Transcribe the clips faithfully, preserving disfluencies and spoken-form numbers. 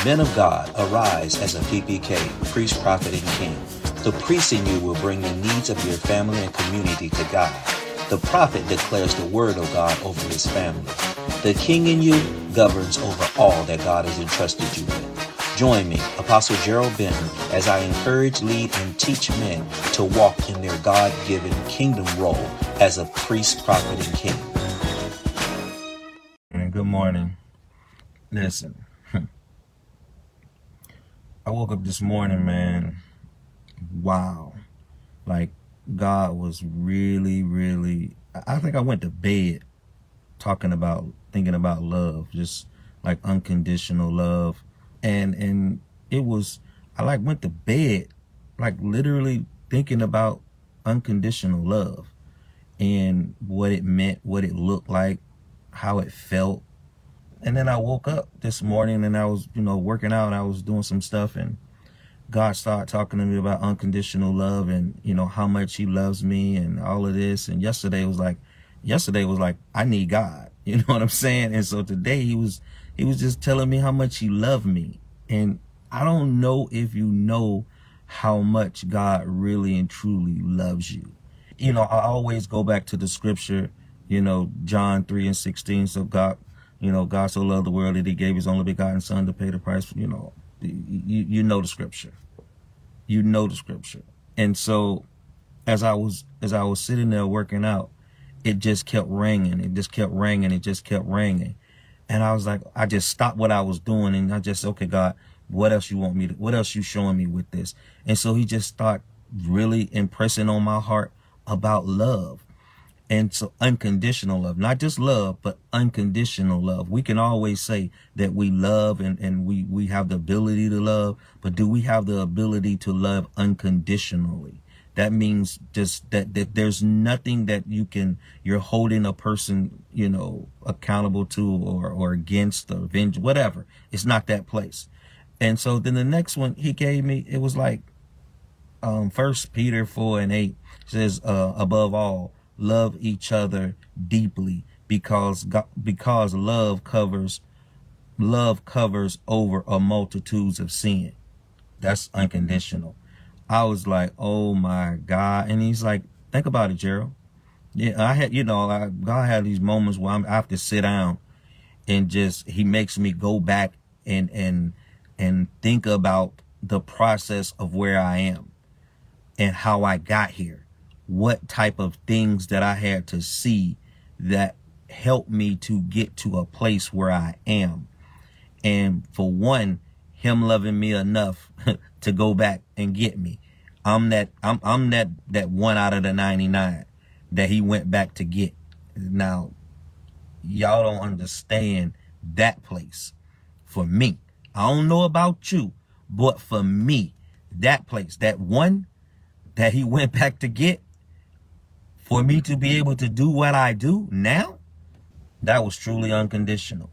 Men of God, arise as a P P K, priest, prophet, and king. The priest in you will bring the needs of your family and community to God. The prophet declares the word of God over his family. The king in you governs over all that God has entrusted you with. Join me, Apostle Gerald Benton, as I encourage, lead, and teach men to walk in their God-given kingdom role as a priest, prophet, and king. Good morning. Listen, I woke up this morning, man. Wow. Like, God was really, really, I think I went to bed talking about, thinking about love, just like unconditional love. And, and it was, I like went to bed, like literally thinking about unconditional love and what it meant, what it looked like, how it felt. And then I woke up this morning and I was, you know, working out. I was doing some stuff and God started talking to me about unconditional love and, you know, how much he loves me and all of this. And yesterday was like, yesterday was like, I need God. You know what I'm saying? And so today he was, he was just telling me how much he loved me. And I don't know if you know how much God really and truly loves you. You know, I always go back to the scripture, you know, John three and sixteen. So God, you know, God so loved the world that he gave his only begotten son to pay the price for, you know, you, you know the scripture. You know the scripture. And so as I was as I was sitting there working out, it just kept ringing. It just kept ringing. It just kept ringing. And I was like, I just stopped what I was doing and I just, okay, God, what else you want me to, what else you showing me with this? And so he just started really impressing on my heart about love. And so unconditional love, not just love, but unconditional love. We can always say that we love and, and we, we have the ability to love, but do we have the ability to love unconditionally? That means just that, that there's nothing that you can, you're holding a person, you know, accountable to or, or against or avenge, whatever. It's not that place. And so then the next one he gave me, it was like, um, First Peter four and eight says, uh, above all, love each other deeply because God, because love covers love covers over a multitudes of sin. That's unconditional. I was like, oh my God. And he's like, think about it, Gerald. Yeah, I had, you know, I, God had these moments where I'm, I have to sit down and just, he makes me go back and, and, and think about the process of where I am and how I got here. What type of things that I had to see that helped me to get to a place where I am. And for one, him loving me enough to go back and get me. I'm that I'm I'm that that one out of the ninety-nine that he went back to get. Now, y'all don't understand that place. For me, I don't know about you, but for me, that place, that one that he went back to get, for me to be able to do what I do now, that was truly unconditional.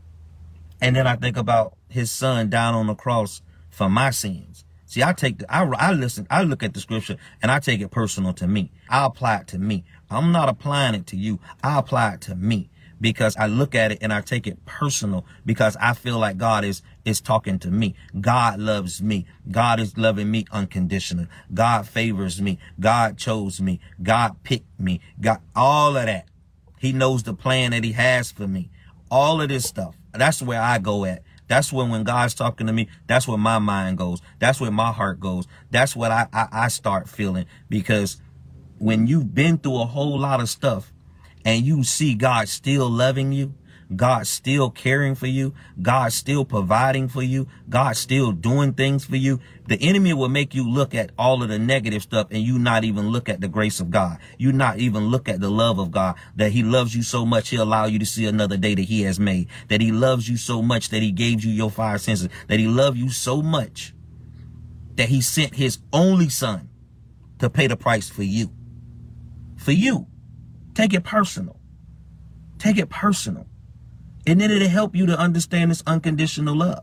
And then I think about his son down on the cross for my sins. See, I take the, I, I listen, I look at the scripture and I take it personal to me. I apply it to me. I'm not applying it to you. I apply it to me because I look at it and I take it personal because I feel like God is, is talking to me. God loves me. God is loving me unconditionally. God favors me. God chose me. God picked me. God, all of that. He knows the plan that he has for me. All of this stuff. That's where I go at. That's when, when God's talking to me, that's where my mind goes. That's where my heart goes. That's what I, I, I start feeling. Because when you've been through a whole lot of stuff and you see God still loving you, God still caring for you, God still providing for you, God still doing things for you, the enemy will make you look at all of the negative stuff and you not even look at the grace of God. You not even look at the love of God, that he loves you so much he'll allow you to see another day that he has made, that he loves you so much that he gave you your five senses, that he loved you so much that he sent his only son to pay the price for you. For you. Take it personal. Take it personal. And then it'll help you to understand this unconditional love.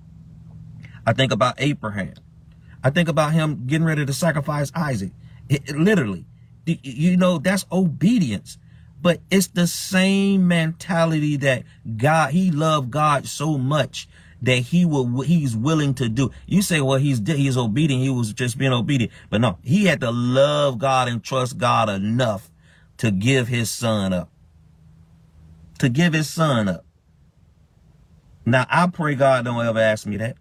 I think about Abraham. I think about him getting ready to sacrifice Isaac. It, it literally, you know, that's obedience. But it's the same mentality that God, he loved God so much that he will, he's willing to do. You say, well, he's, he's obedient. He was just being obedient. But no, he had to love God and trust God enough to give his son up, to give his son up. Now, I pray God don't ever ask me that.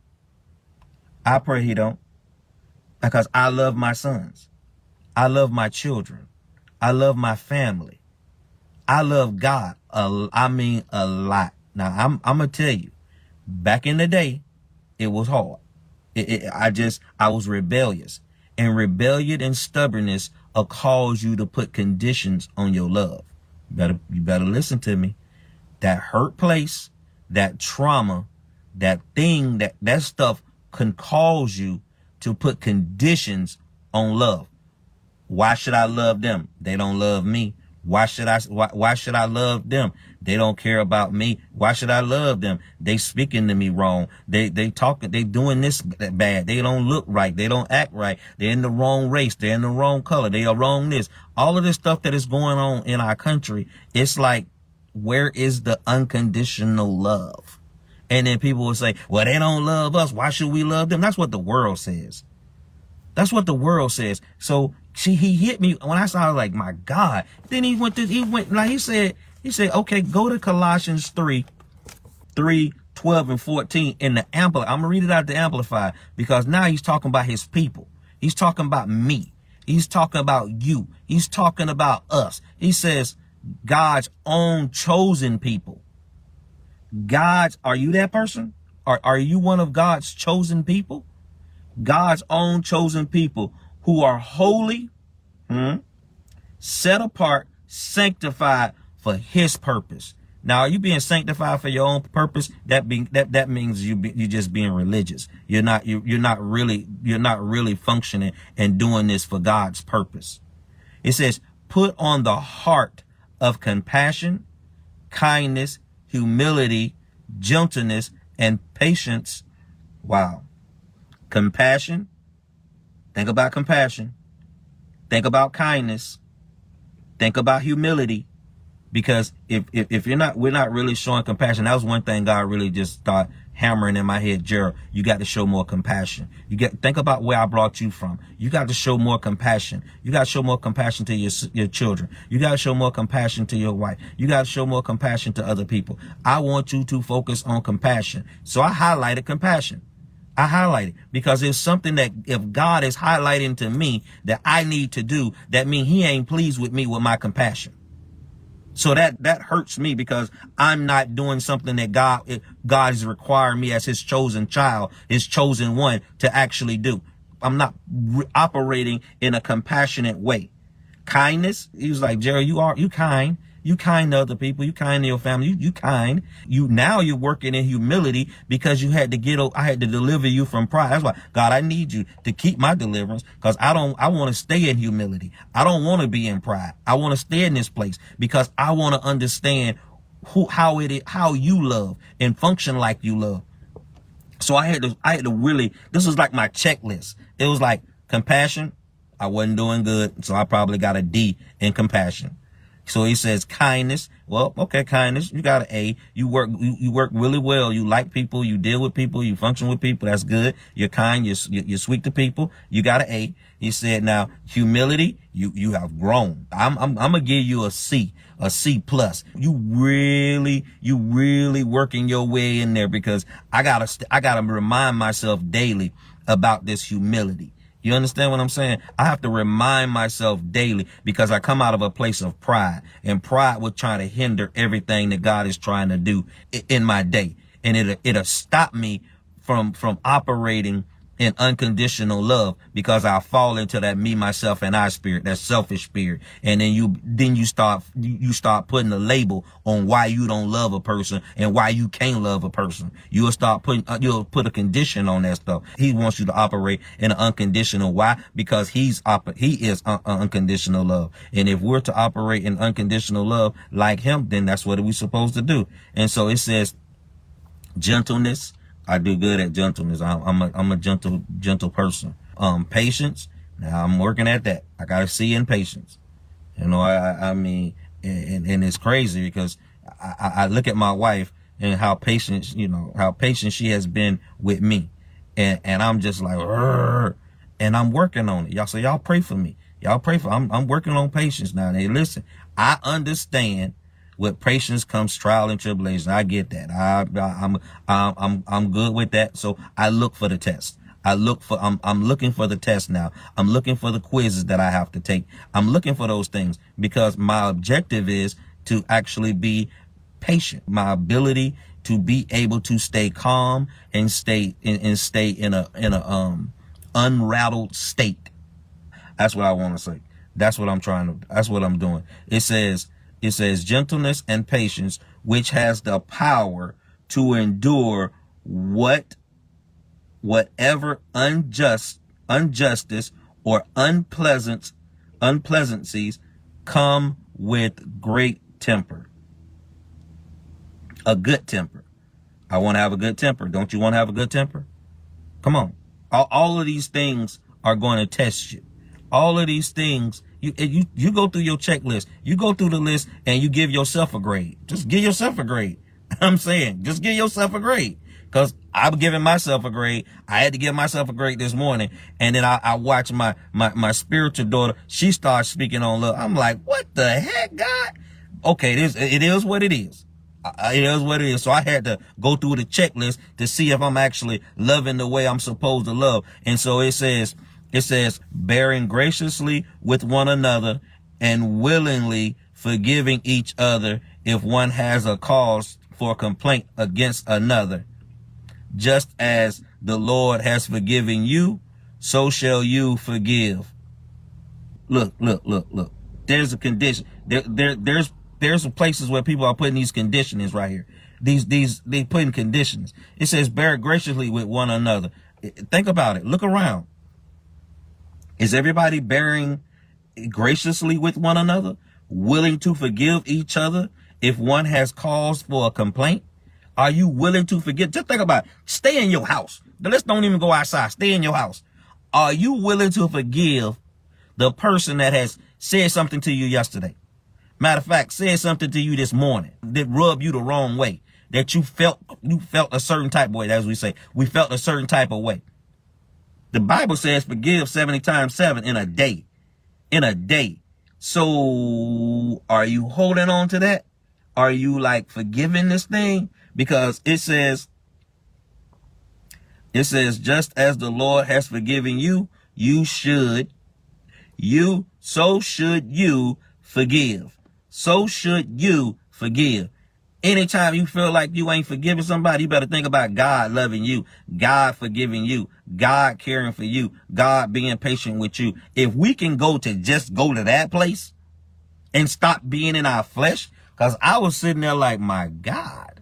I pray he don't, because I love my sons. I love my children. I love my family. I love God. A, I mean, a lot. Now, I'm, I'm going to tell you, back in the day, it was hard. It, it, I just, I was rebellious. And rebellion and stubbornness will cause you to put conditions on your love. You better, you better listen to me. That hurt place, that trauma, that thing, that, that stuff can cause you to put conditions on love. Why should I love them? They don't love me. Why should I, why, why should I love them? They don't care about me. Why should I love them? They speaking to me wrong. They, they talking, they doing this bad. They don't look right. They don't act right. They're in the wrong race. They're in the wrong color. They are wrong this. All of this stuff that is going on in our country, it's like, where is the unconditional love? And then people will say, well, they don't love us. Why should we love them? That's what the world says. That's what the world says. So see, he hit me when I saw, I was like, my God. Then he went to, he went, like he said, he said, okay, go to Colossians three, three, twelve and fourteen in the Amplified. I'm going to read it out the Amplified, because now he's talking about his people. He's talking about me. He's talking about you. He's talking about us. He says, God's own chosen people. God's, are you that person? Are, are you one of God's chosen people? God's own chosen people who are holy, hmm, set apart, sanctified for his purpose. Now, are you being sanctified for your own purpose? That being that that means you be, you're just being religious. You're not you you're not really you're not really functioning and doing this for God's purpose. It says, put on the heart of compassion, kindness, humility, gentleness, and patience. Wow. Compassion. Think about compassion. Think about kindness. Think about humility. Because if, if, if you're not, we're not really showing compassion. That was one thing God really just started hammering in my head. Gerald, you got to show more compassion. You get, think about where I brought you from. You got to show more compassion. You got to show more compassion to your, your children. You got to show more compassion to your wife. You got to show more compassion to other people. I want you to focus on compassion. So I highlighted compassion. I highlight it because it's something that if God is highlighting to me that I need to do, that means he ain't pleased with me with my compassion. So that, that hurts me because I'm not doing something that God, God is requiring me as his chosen child, his chosen one to actually do. I'm not re- operating in a compassionate way. Kindness. He was like, Jerry, you are, you kind. You kind to other people. You kind to your family. You, you kind. You now you're working in humility because you had to get. I had to deliver you from pride. That's why, God, I need you to keep my deliverance because I don't. I want to stay in humility. I don't want to be in pride. I want to stay in this place because I want to understand who, how it is, how you love and function like you love. So I had to. I had to really. This was like my checklist. It was like compassion. I wasn't doing good, so I probably got a D in compassion. So he says kindness. Well, okay, kindness. You got an A. You work, you, you work really well. You like people. You deal with people. You function with people. That's good. You're kind. You're, you're sweet to people. You got an A. He said, now humility. You, you have grown. I'm, I'm, I'm going to give you a C, a C plus. You really, you really working your way in there because I gotta, I gotta remind myself daily about this humility. You understand what I'm saying? I have to remind myself daily because I come out of a place of pride, and pride will try to hinder everything that God is trying to do in my day. And it'll, it'll stop me from, from operating in unconditional love because I fall into that me, myself, and I spirit, that selfish spirit. And then you, then you start, you start putting a label on why you don't love a person and why you can't love a person. You'll start putting, you'll put a condition on that stuff. He wants you to operate in an unconditional. Why? Because he's, he is un- unconditional love. And if we're to operate in unconditional love like him, then that's what we're supposed to do. And so it says gentleness. I do good at gentleness. I'm, I'm a, I'm a gentle, gentle person. Um, patience. Now I'm working at that. I got to see in patience. You know, I, I mean, and, and it's crazy because I, I look at my wife and how patient, you know, how patient she has been with me. And, and I'm just like, Rrr, and I'm working on it. Y'all, so y'all pray for me. Y'all pray for, I'm, I'm working on patience now. Hey, listen, I understand with patience comes trial and tribulation. I get that. I, I I'm, I'm, I'm, I'm good with that. So I look for the test. I look for, I'm, I'm looking for the test now. I'm looking for the quizzes that I have to take. I'm looking for those things because my objective is to actually be patient. My ability to be able to stay calm and stay and, and stay in a, in a, um, unrattled state. That's what I want to say. That's what I'm trying to, that's what I'm doing. It says, it says gentleness and patience, which has the power to endure what, whatever unjust, injustice or unpleasant, unpleasantries come with great temper. A good temper. I want to have a good temper. Don't you want to have a good temper? Come on. All, all of these things are going to test you. All of these things, you, you, you go through your checklist, you go through the list and you give yourself a grade. Just give yourself a grade. I'm saying, just give yourself a grade. Cause I'm giving myself a grade. I had to give myself a grade this morning. And then I, I watched my, my, my spiritual daughter. She starts speaking on love. I'm like, what the heck, God? Okay, it is, it is what it is. It is what it is. So I had to go through the checklist to see if I'm actually loving the way I'm supposed to love. And so it says, It says, bearing graciously with one another and willingly forgiving each other if one has a cause for complaint against another. Just as the Lord has forgiven you, so shall you forgive. Look, look, look, look. There's a condition. There, there, there's, there's some places where people are putting these conditionings right here. These, these, they putting conditions. It says, bear graciously with one another. Think about it. Look around. Is everybody bearing graciously with one another, willing to forgive each other if one has cause for a complaint? Are you willing to forgive? Just think about it. Stay in your house. Let's don't even go outside. Stay in your house. Are you willing to forgive the person that has said something to you yesterday? Matter of fact, said something to you this morning that rubbed you the wrong way, that you felt, you felt a certain type of way. As we say, we felt a certain type of way. The Bible says forgive seventy times seven in a day, in a day. So are you holding on to that? Are you like forgiving this thing? Because it says, it says, just as the Lord has forgiven you, you should, you, so should you forgive. So should you forgive. Anytime you feel like you ain't forgiving somebody, you better think about God loving you, God forgiving you, God caring for you, God being patient with you. If we can go to just go to that place and stop being in our flesh, because I was sitting there like, my God,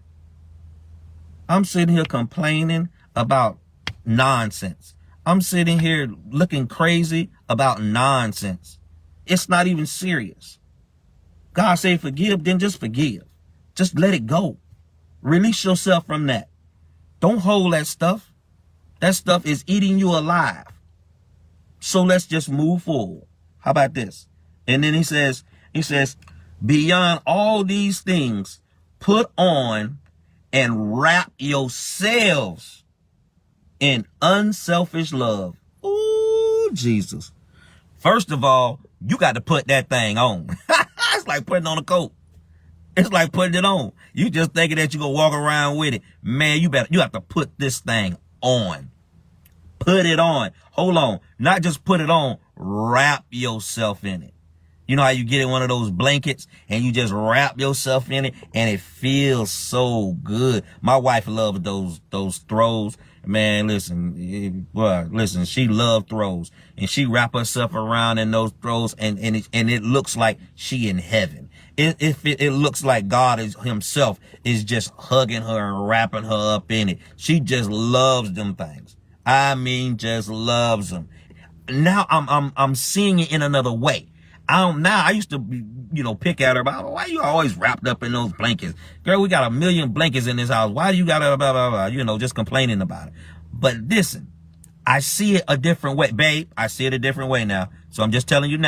I'm sitting here complaining about nonsense. I'm sitting here looking crazy about nonsense. It's not even serious. God said forgive, then just forgive. Just let it go. Release yourself from that. Don't hold that stuff. That stuff is eating you alive. So let's just move forward. How about this? And then he says, he says, beyond all these things, put on and wrap yourselves in unselfish love. Ooh, Jesus. First of all, you got to put that thing on. It's like putting on a coat. It's like putting it on. You just thinking that you gonna walk around with it. Man, you better, you have to put this thing on. Put it on. Hold on. Not just put it on, wrap yourself in it. You know how you get in one of those blankets and you just wrap yourself in it and it feels so good. My wife loves those, those throws. Man, listen, it, well, listen, she loves throws and she wrap herself around in those throws and, and it, and it looks like she in heaven. It, it, it looks like God is himself is just hugging her and wrapping her up in it. She just loves them things. I mean, just loves them. Now I'm, I'm, I'm seeing it in another way. I don't, now I used to, you know, pick at her about, why you always wrapped up in those blankets? Girl, we got a million blankets in this house. Why do you got blah, blah, blah, blah, you know, just complaining about it? But listen, I see it a different way, babe. I see it a different way now. So I'm just telling you now,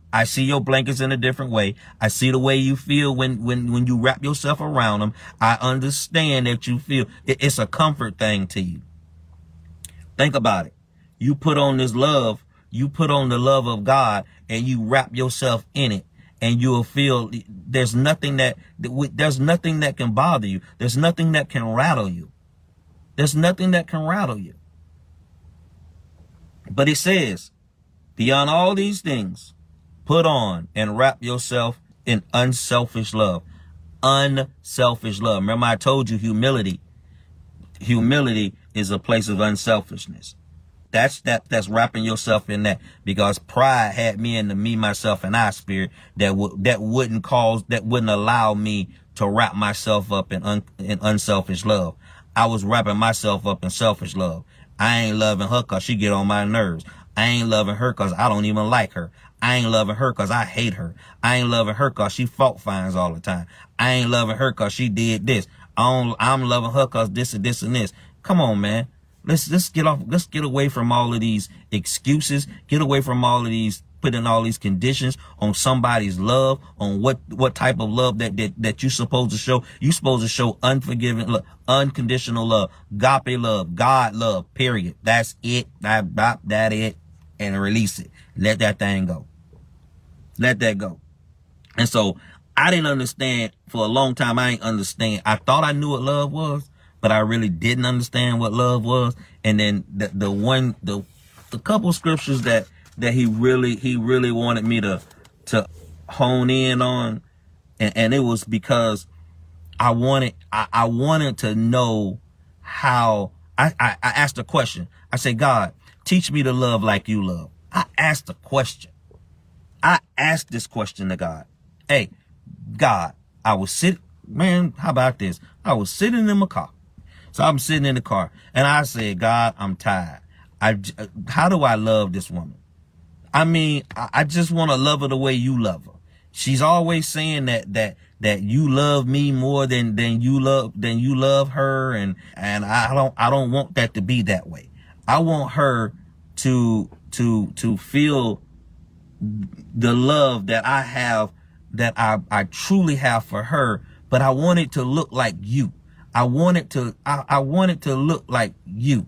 I see your blankets in a different way. I see the way you feel when, when, when you wrap yourself around them. I understand that you feel it, it's a comfort thing to you. Think about it. You put on this love, you put on the love of God, and you wrap yourself in it, and you'll feel there's nothing that, there's nothing that can bother you. There's nothing that can rattle you. There's nothing that can rattle you. But it says, beyond all these things, put on and wrap yourself in unselfish love. Unselfish love. Remember, I told you humility. Humility is a place of unselfishness. That's that. That's wrapping yourself in that, because pride had me in the me, myself, and I spirit that would that wouldn't cause that wouldn't allow me to wrap myself up in un, in unselfish love. I was wrapping myself up in selfish love. I ain't loving her cause she get on my nerves. I ain't loving her cause I don't even like her. I ain't loving her cause I hate her. I ain't loving her cause she fault finds all the time. I ain't loving her cause she did this. I don't, I'm loving her cause this and this and this. Come on, man. Let's let's get off. Let's get away from all of these excuses. Get away from all of these putting all these conditions on somebody's love, on what what type of love that that that you supposed to show. You supposed to show unforgiving, love, unconditional love, agape love, God love. Period. That's it. That that that it, and release it. Let that thing go. Let that go. And so I didn't understand for a long time. I ain't understand. I thought I knew what love was, but I really didn't understand what love was. And then the the one the the couple scriptures that that he really he really wanted me to to hone in on, and, and it was because I wanted I, I wanted to know how I, I I asked a question. I said, God, teach me to love like you love. I asked a question. I asked this question to God. Hey, God, I was sitting, man, how about this? I was sitting in my car. So I'm sitting in the car and I said, God, I'm tired. I, how do I love this woman? I mean, I, I just want to love her the way you love her. She's always saying that, that, that you love me more than, than you love, than you love her. And, and I don't, I don't want that to be that way. I want her to, to, to feel the love that I have, that I, I truly have for her, but I want it to look like you. I want it to, I, I want it to look like you.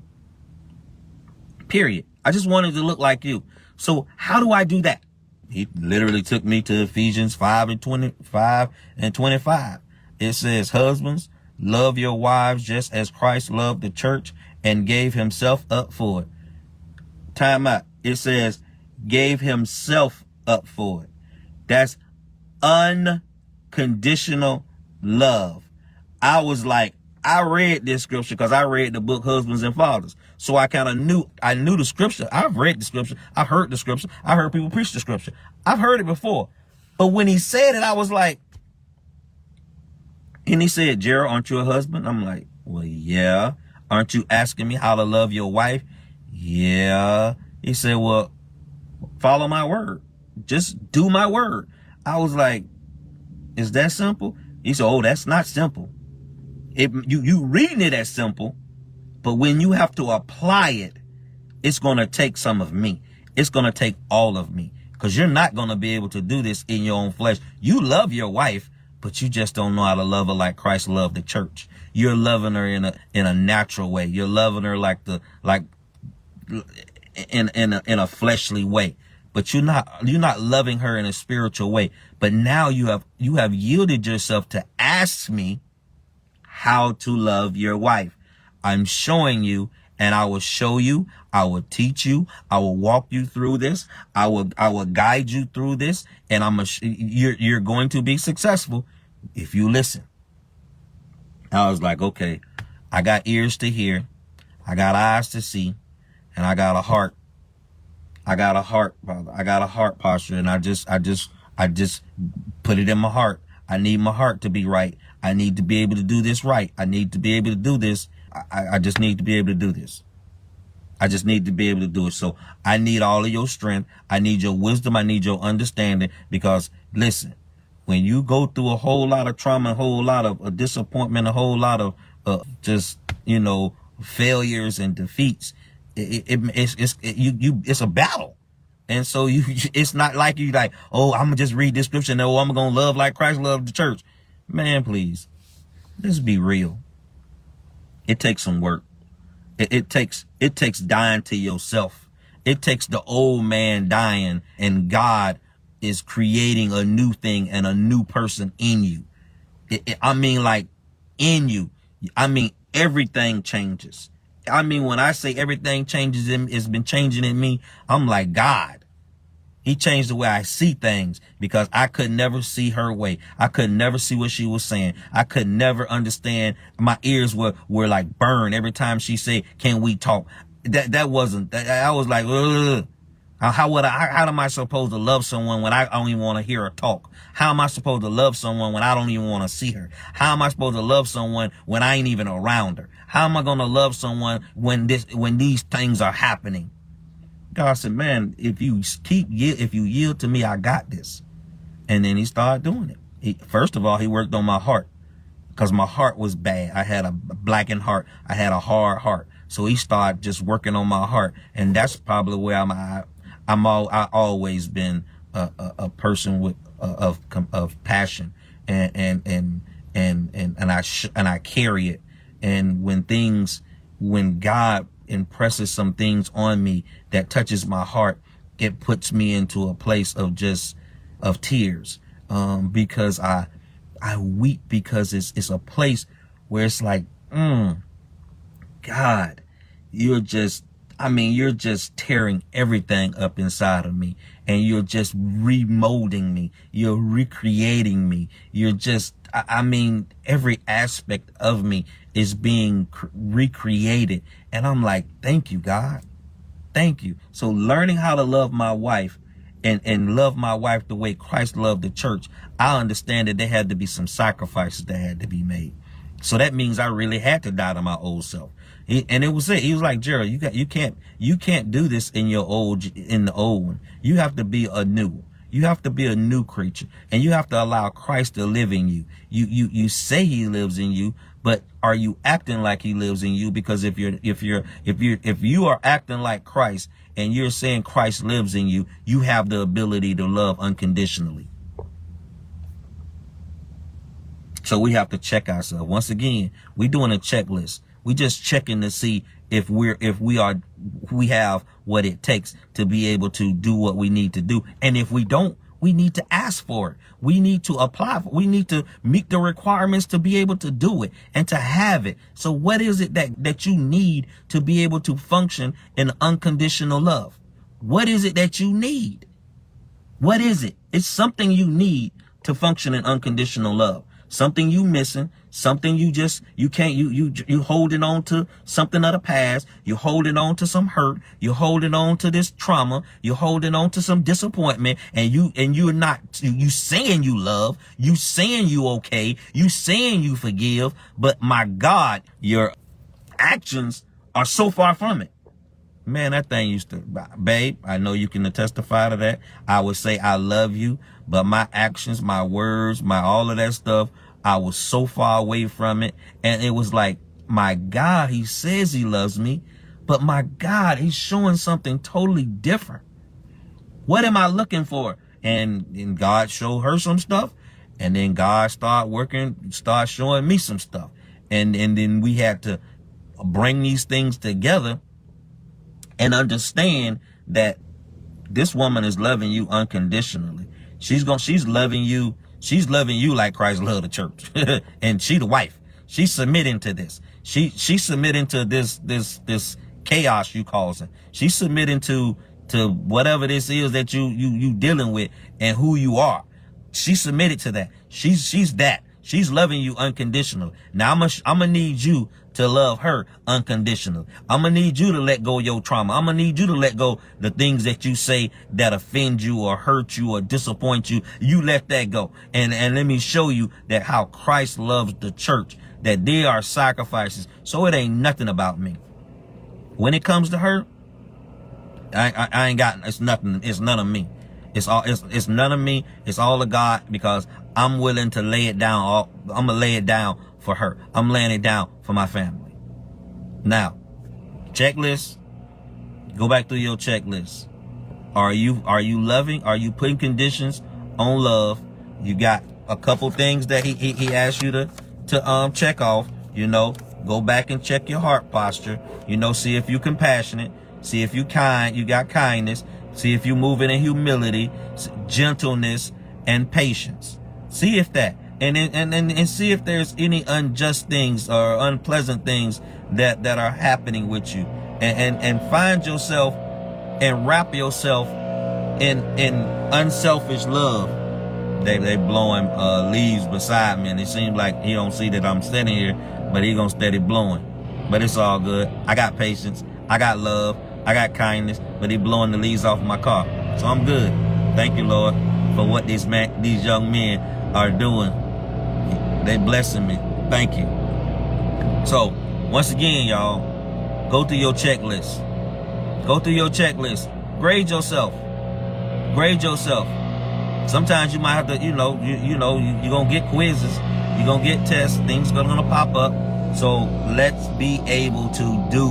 Period. I just want it to look like you. So how do I do that? He literally took me to Ephesians five and twenty-five and twenty-five. It says, husbands, love your wives just as Christ loved the church and gave himself up for it. Time out. It says, gave himself up for it. That's unconditional love. I was like, I read this scripture because I read the book Husbands and Fathers. So I kind of knew, I knew the scripture. I've read the scripture. I've heard the scripture. I heard people preach the scripture. I've heard it before. But when he said it, I was like, and he said, Gerald, aren't you a husband? I'm like, well, yeah. Aren't you asking me how to love your wife? Yeah. He said, well, follow my word. Just do my word. I was like, is that simple? He said, oh, that's not simple. It, you, you reading it as simple, but when you have to apply it, it's going to take some of me. It's going to take all of me, because you're not going to be able to do this in your own flesh. You love your wife, but you just don't know how to love her like Christ loved the church. You're loving her in a, in a natural way. You're loving her like the, like in, in a, in a fleshly way, but you're not, you're not loving her in a spiritual way. But now you have, you have yielded yourself to ask me how to love your wife. I'm showing you, and I will show you. I will teach you. I will walk you through this. I will, I will guide you through this, and I'm a, you're, you're going to be successful if you listen. I was like, okay, I got ears to hear. I got eyes to see, and I got a heart. I got a heart, brother. I got a heart posture, and I just, I just, I just put it in my heart. I need my heart to be right. I need to be able to do this right. I need to be able to do this. I, I just need to be able to do this. I just need to be able to do it. So I need all of your strength. I need your wisdom. I need your understanding, because listen, when you go through a whole lot of trauma, a whole lot of uh, disappointment, a whole lot of uh, just, you know, failures and defeats, it, it, it's, it's, it, you, you, it's a battle. And so you, it's not like you like, oh, I'm gonna just read this scripture and oh, I'm gonna love like Christ loved the church. Man, please, let's be real. It takes some work. It, it takes, it takes dying to yourself. It takes the old man dying, and God is creating a new thing and a new person in you. It, it, I mean, like in you. I mean, everything changes. I mean, when I say everything changes, in, it's been changing in me. I'm like, God, he changed the way I see things, because I could never see her way. I could never see what she was saying. I could never understand. My ears were, were like burned every time she said, can we talk? That, that wasn't, that, I was like, ugh. How would I, how, how am I supposed to love someone when I don't even want to hear her talk? How am I supposed to love someone when I don't even want to see her? How am I supposed to love someone when I ain't even around her? How am I going to love someone when this, when these things are happening? God said, man, if you keep, if you yield to me, I got this. And then he started doing it. He, first of all, he worked on my heart, because my heart was bad. I had a blackened heart. I had a hard heart. So he started just working on my heart. And that's probably where I'm, I, I'm all, I always been a, a, a person with, uh, of, of passion, and, and, and, and, and, and I, sh and I carry it. And when things, when God impresses some things on me that touches my heart, it puts me into a place of just, of tears. Um, because I, I weep, because it's, it's a place where it's like, mm, God, you're just, I mean, you're just tearing everything up inside of me, and you're just remolding me. You're recreating me. You're just, I, I mean, every aspect of me is being recreated. And I'm like, thank you, God. Thank you. So learning how to love my wife and, and love my wife the way Christ loved the church, I understand that there had to be some sacrifices that had to be made. So that means I really had to die to my old self. He, and it was it. He was like, Gerald, you got, you can't, you can't do this in your old, in the old one. You have to be a new. You have to be a new creature, and you have to allow Christ to live in you. You, you, you say he lives in you, but are you acting like he lives in you? Because if you're, if you're, if you're, if you are acting like Christ and you're saying Christ lives in you, you have the ability to love unconditionally. So we have to check ourselves. Once again, we're doing a checklist. We just checking to see if we're, if we are, we have what it takes to be able to do what we need to do. And if we don't, we need to ask for it. We need to apply for it. We need to meet the requirements to be able to do it and to have it. So what is it that, that you need to be able to function in unconditional love? What is it that you need? What is it? It's something you need to function in unconditional love. Something you missing, something you just, you can't, you, you, you holding on to something of the past. You're holding on to some hurt. You're holding on to this trauma. You're holding on to some disappointment, and you, and you're not, you, you saying you love, you saying you okay, you saying you forgive, but my God, your actions are so far from it. Man, that thing used to, babe, I know you can testify to that. I would say I love you, but my actions, my words, my all of that stuff, I was so far away from it. And it was like, my God, he says he loves me, but my God, he's showing something totally different. What am I looking for? And, and God showed her some stuff. And then God started working, start showing me some stuff. And, and then we had to bring these things together and understand that this woman is loving you unconditionally. She's going, she's loving you. She's loving you like Christ loved the church. And she the wife. She's submitting to this. She, she's submitting to this, this, this chaos you causing. She's submitting to, to whatever this is that you, you, you dealing with and who you are. She submitted to that. She's, she's that. She's loving you unconditionally. Now I'm gonna, I'm gonna need you to love her unconditionally. I'm gonna need you to let go of your trauma. I'm gonna need you to let go the things that you say that offend you or hurt you or disappoint you. You let that go. And, and let me show you that how Christ loves the church, that there are sacrifices. So it ain't nothing about me. When it comes to her, I, I, I ain't got, it's nothing, it's none of me. It's all, it's, it's none of me. It's all of God, because I'm willing to lay it down. All, I'm gonna lay it down for her. I'm laying it down for my family. Now, checklist. Go back through your checklist. Are you, are you loving? Are you putting conditions on love? You got a couple things that he, he, he asked you to, to, um, check off, you know, go back and check your heart posture, you know, see if you compassionate, see if you kind, you got kindness, see if you moving in humility, gentleness, and patience. See if that, and, and, and, and see if there's any unjust things or unpleasant things that, that are happening with you, and, and, and find yourself and wrap yourself in, in unselfish love. They, they blowing, uh, leaves beside me, and it seems like he don't see that I'm sitting here, but he gonna steady blowing. But it's all good. I got patience. I got love. I got kindness, but he blowing the leaves off my car. So I'm good. Thank you, Lord, for what these man, these young men are doing. They blessing me. Thank you. So once again, y'all, go through your checklist. Go through your checklist. Grade yourself. Grade yourself. Sometimes you might have to, you know, you, you know, you, you're gonna get quizzes. You're gonna get tests. Things are gonna pop up. So let's be able to do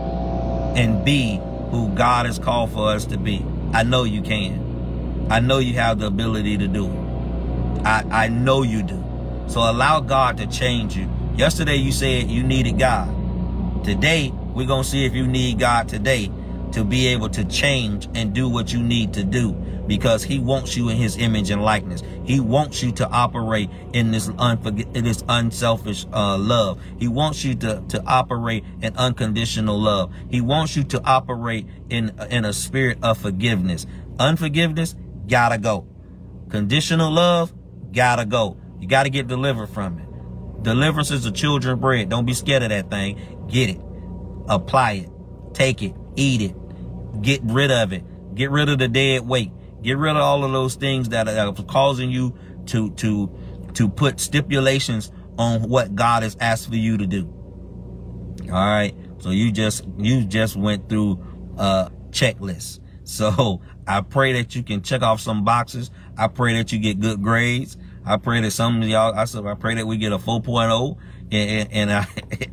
and be who God has called for us to be. I know you can. I know you have the ability to do it. I, I know you do. So allow God to change you. Yesterday you said you needed God. Today, we're going to see if you need God today to be able to change and do what you need to do, because he wants you in his image and likeness. He wants you to operate in this unforg- in this unselfish uh, love. He wants you to, to operate in unconditional love. He wants you to operate in, in a spirit of forgiveness. Unforgiveness, gotta go. Conditional love, gotta go. You gotta get delivered from it. Deliverance is the children's bread. Don't be scared of that thing. Get it. Apply it. Take it. Eat it. Get rid of it. Get rid of the dead weight. Get rid of all of those things that are causing you to, to, to put stipulations on what God has asked for you to do. All right. So you just, you just went through a checklist. So I pray that you can check off some boxes. I pray that you get good grades. I pray that some of y'all, I said, I pray that we get a four point oh in, in, in our,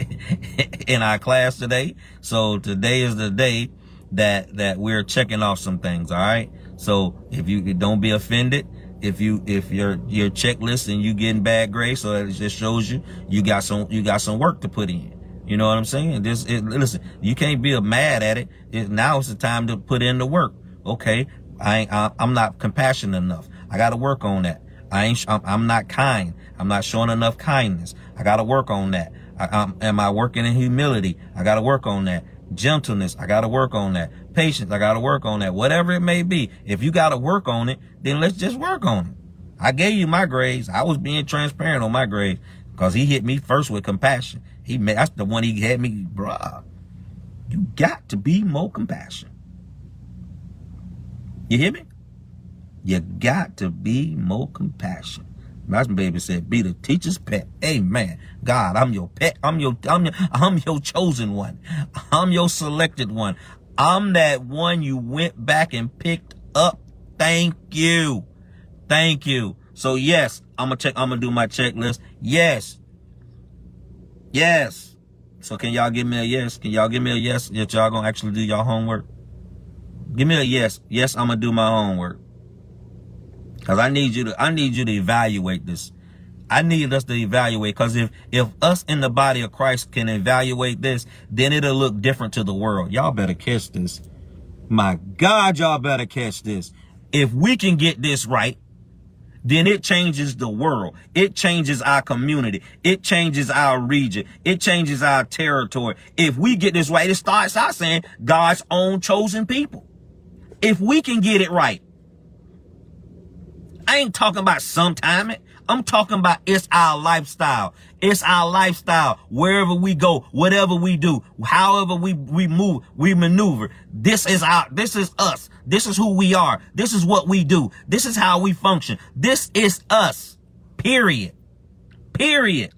in our class today. So today is the day that, that we're checking off some things. All right. So if you don't be offended, if you, if your, your checklist and you getting bad grades, so that it just shows you, you got some, you got some work to put in. You know what I'm saying? This, it, listen, you can't be mad at it. it. Now it's the time to put in the work. Okay. I ain't, I, I'm not compassionate enough. I got to work on that. I ain't, I'm, I'm not kind. I'm not showing enough kindness. I got to work on that. I, I'm, am I working in humility? I got to work on that. Gentleness. I got to work on that. Patience. I got to work on that. Whatever it may be. If you got to work on it, then let's just work on it. I gave you my grades. I was being transparent on my grades because he hit me first with compassion. He made, that's the one he had me, bruh. You got to be more compassionate. You hear me? You got to be more compassionate. My baby said, be the teacher's pet. Amen. God, I'm your pet. I'm your, I'm your, I'm your chosen one. I'm your selected one. I'm that one you went back and picked up. Thank you. Thank you. So yes, I'm gonna check, I'm gonna do my checklist. Yes. Yes. So can y'all give me a yes? Can y'all give me a yes that y'all gonna actually do your homework? Give me a yes. Yes, I'm gonna do my homework. Cause I need you to, I need you to evaluate this. I need us to evaluate, cause if, if us in the body of Christ can evaluate this, then it'll look different to the world. Y'all better catch this. My God, y'all better catch this. If we can get this right, then it changes the world. It changes our community. It changes our region. It changes our territory. If we get this right, it starts out saying God's own chosen people. If we can get it right, I ain't talking about sometime. I'm talking about it's our lifestyle. It's our lifestyle. Wherever we go, whatever we do, however we, we move, we maneuver. This is our, this is us. This is who we are. This is what we do. This is how we function. This is us. Period. Period.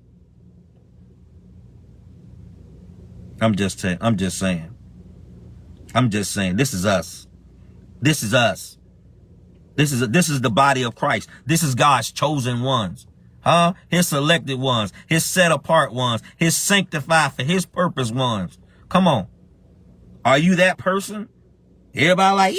I'm just saying, I'm just saying. I'm just saying, this is us. This is us. This is, this is the body of Christ. This is God's chosen ones. Huh? His selected ones. His set apart ones. His sanctified for his purpose ones. Come on. Are you that person? Everybody like, yeah,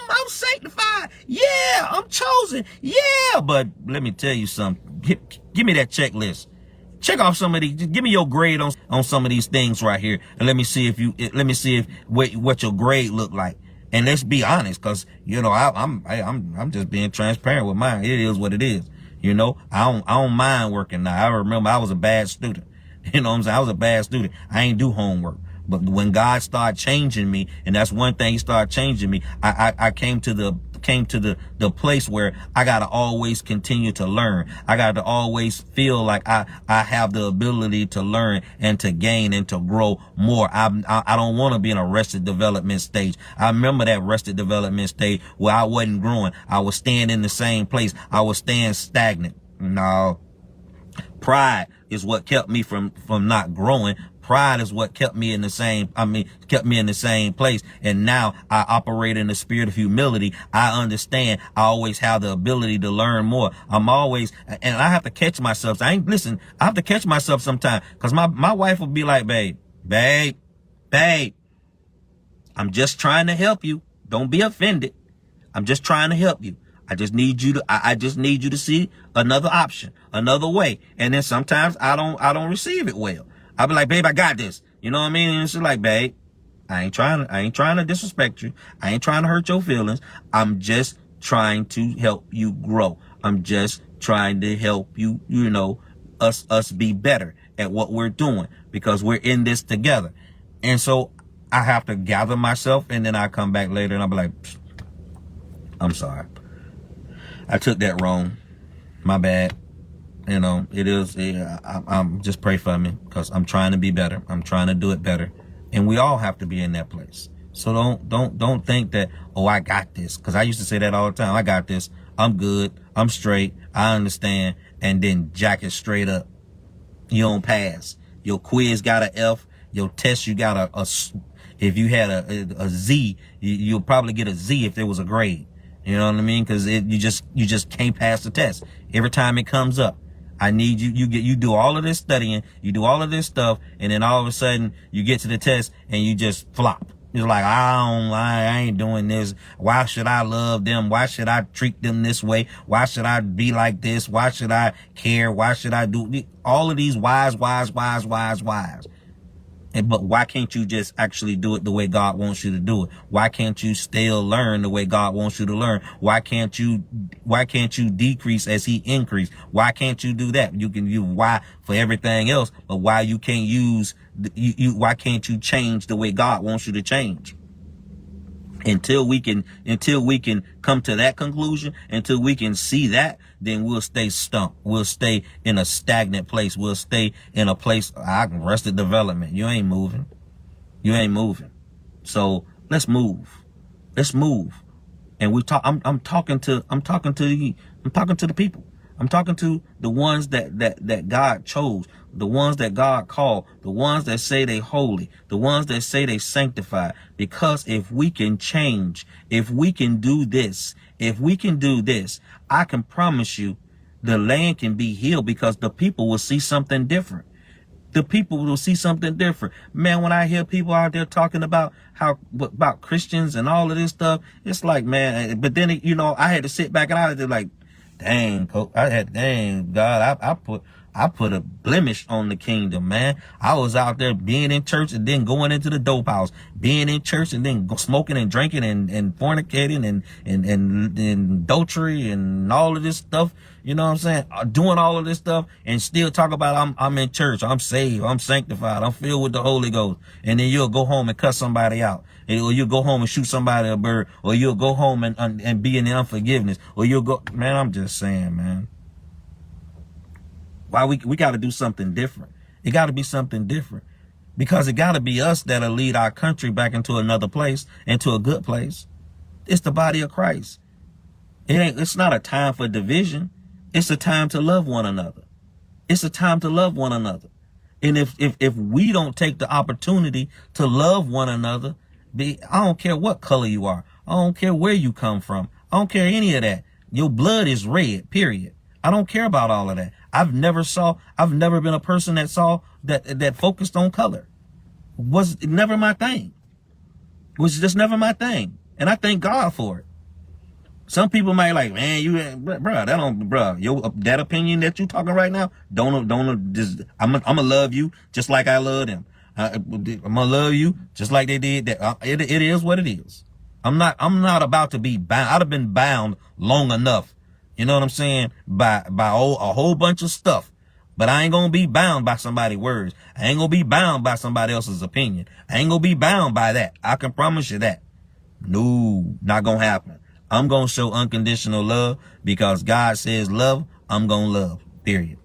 I'm, I'm sanctified. Yeah, I'm chosen. Yeah, but let me tell you something. Give, give me that checklist. Check off some of these. Just give me your grade on on some of these things right here, and let me see if you. Let me see if what, what your grade look like. And let's be honest, cause you know I, I'm I, I'm I'm just being transparent with mine. It is what it is. You know, I don't I don't mind working now. I remember I was a bad student. You know what I'm saying? I was a bad student. I ain't do homework. But when God started changing me, and that's one thing he started changing me, I, I, I came to the, came to the, the place where I got to always continue to learn. I got to always feel like I, I have the ability to learn and to gain and to grow more. I, I, I don't want to be in a arrested development stage. I remember that arrested development stage where I wasn't growing. I was staying in the same place. I was staying stagnant. No. Pride is what kept me from, from not growing. Pride is what kept me in the same, I mean, kept me in the same place. And now I operate in the spirit of humility. I understand I always have the ability to learn more. I'm always, and I have to catch myself. I ain't, listen, I have to catch myself sometime because my, my wife will be like, babe, babe, babe, I'm just trying to help you. Don't be offended. I'm just trying to help you. I just need you to, I, I just need you to see another option, another way. And then sometimes I don't, I don't receive it well. I'll be like, babe, I got this. You know what I mean? And she's like, babe, I ain't trying to, I ain't trying to disrespect you. I ain't trying to hurt your feelings. I'm just trying to help you grow. I'm just trying to help you, you know, us, us be better at what we're doing because we're in this together. And so I have to gather myself and then I come back later and I'll be like, I'm sorry. I took that wrong. My bad. You know, it is, yeah, I, I'm just pray for me because I'm trying to be better. I'm trying to do it better. And we all have to be in that place. So don't, don't, don't think that, oh, I got this. Cause I used to say that all the time. I got this. I'm good. I'm straight. I understand. And then jack it straight up. You don't pass. Your quiz got an F. Your test, you got a, a if you had a, a, a Z, you, you'll probably get a Z if there was a grade. You know what I mean? Cause it, you just, you just can't pass the test. Every time it comes up. I need you, you get, you do all of this studying, you do all of this stuff, and then all of a sudden you get to the test and you just flop. You're like, I don't, I ain't doing this. Why should I love them? Why should I treat them this way? Why should I be like this? Why should I care? Why should I do all of these whys, whys, whys, whys, whys? And, but why can't you just actually do it the way God wants you to do it? Why can't you still learn the way God wants you to learn? Why can't you, why can't you decrease as he increase? Why can't you do that? You can use why for everything else, but why you can't use, you, you, why can't you change the way God wants you to change? Until we can, until we can come to that conclusion, until we can see that, then we'll stay stumped. We'll stay in a stagnant place. We'll stay in a place, I can arrested development. You ain't moving. You ain't moving. So let's move. Let's move. And we talk, I'm, I'm talking to, I'm talking to the, I'm talking to the people. I'm talking to the ones that, that, that God chose, the ones that God called, the ones that say they holy, the ones that say they sanctified. Because if we can change, if we can do this, if we can do this, I can promise you the land can be healed because the people will see something different. The people will see something different. Man, when I hear people out there talking about how, about Christians and all of this stuff, it's like, man, but then, you know, I had to sit back and I had to like, dang, I had, dang, God, I, I put, I put a blemish on the kingdom, man. I was out there being in church and then going into the dope house, being in church and then go smoking and drinking and, and fornicating and, and, and, and adultery and all of this stuff. You know what I'm saying? Doing all of this stuff and still talk about I'm, I'm in church. I'm saved. I'm sanctified. I'm filled with the Holy Ghost. And then you'll go home and cuss somebody out. Or you'll go home and shoot somebody a bird. Or you'll go home and, and, and be in the unforgiveness. Or you'll go, man, I'm just saying, man. Why we, we got to do something different. It got to be something different because it got to be us that'll lead our country back into another place, into a good place. It's the body of Christ. It ain't, it's not a time for division. It's a time to love one another. It's a time to love one another. And if, if, if we don't take the opportunity to love one another, be, I don't care what color you are. I don't care where you come from. I don't care any of that. Your blood is red, period. I don't care about all of that. I've never saw, I've never been a person that saw that, that focused on color. Was never my thing. Was just never my thing. And I thank God for it. Some people might like, man, you, bro, that don't, bro, your that opinion that you talking right now, don't, don't just. I'm, I'm gonna love you just like I love them. Uh, I'm gonna love you just like they did. That uh, it, it is what it is. I'm not, I'm not about to be bound. I'd have been bound long enough. You know what I'm saying? By, by all, a whole bunch of stuff. But I ain't gonna be bound by somebody's words. I ain't gonna be bound by somebody else's opinion. I ain't gonna be bound by that. I can promise you that. No, not gonna happen. I'm gonna show unconditional love because God says love, I'm gonna love. Period.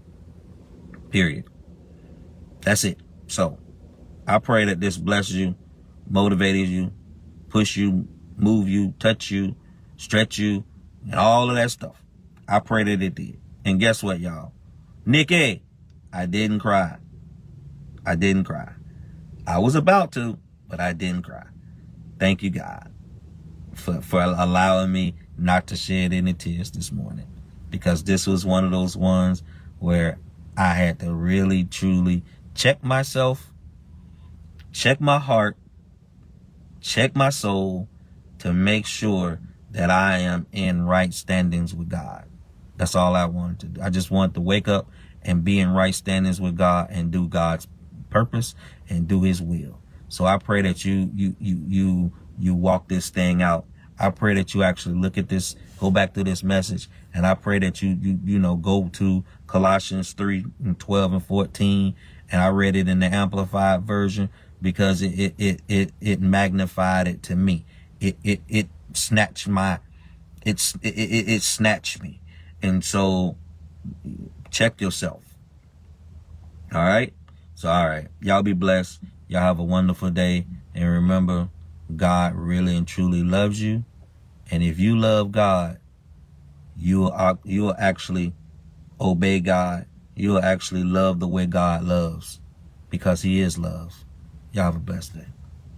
Period. That's it. So, I pray that this blesses you, motivated you, push you, move you, touch you, stretch you, and all of that stuff. I pray that it did. And guess what, y'all? Nikki, I didn't cry. I didn't cry. I was about to, but I didn't cry. Thank you, God, for, for allowing me not to shed any tears this morning. Because this was one of those ones where I had to really, truly check myself, check my heart, check my soul to make sure that I am in right standings with God. That's all I wanted to do. I just wanted to wake up and be in right standings with God and do God's purpose and do his will. So I pray that you, you, you, you, you walk this thing out. I pray that you actually look at this, go back to this message. And I pray that you, you, you know, go to Colossians three and twelve and fourteen. And I read it in the Amplified version because it, it, it, it, it magnified it to me. It, it, it snatched my, it's, it, it, it snatched me. And so check yourself. All right. So, all right. Y'all be blessed. Y'all have a wonderful day. And remember, God really and truly loves you. And if you love God, you will, you will actually obey God. You will actually love the way God loves because he is love. Y'all have a blessed day.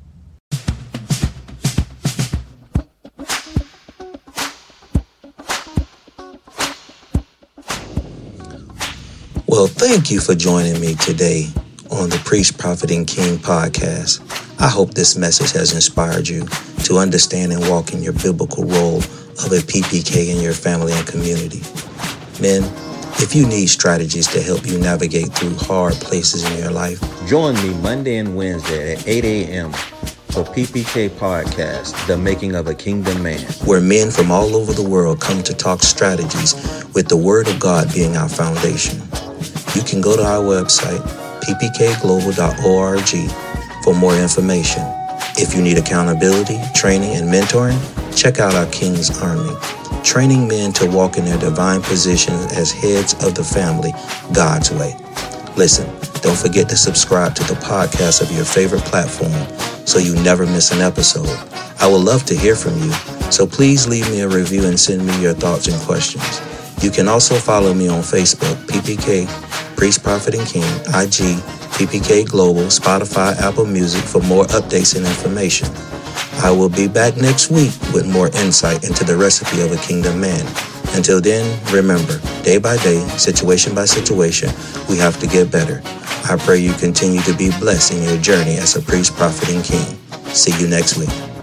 Well, thank you for joining me today on the Priest, Prophet, and King podcast. I hope this message has inspired you to understand and walk in your biblical role of a P P K in your family and community. Men, if you need strategies to help you navigate through hard places in your life, join me Monday and Wednesday at eight a.m. for P P K Podcast, The Making of a Kingdom Man, where men from all over the world come to talk strategies with the Word of God being our foundation. You can go to our website, p p k global dot org, for more information. If you need accountability, training, and mentoring, check out our King's Army, training men to walk in their divine positions as heads of the family, God's way. Listen, don't forget to subscribe to the podcast of your favorite platform so you never miss an episode. I would love to hear from you, so please leave me a review and send me your thoughts and questions. You can also follow me on Facebook, P P K, Priest, Prophet, and King, I G, P P K Global, Spotify, Apple Music for more updates and information. I will be back next week with more insight into the recipe of a kingdom man. Until then, remember, day by day, situation by situation, we have to get better. I pray you continue to be blessed in your journey as a priest, prophet, and king. See you next week.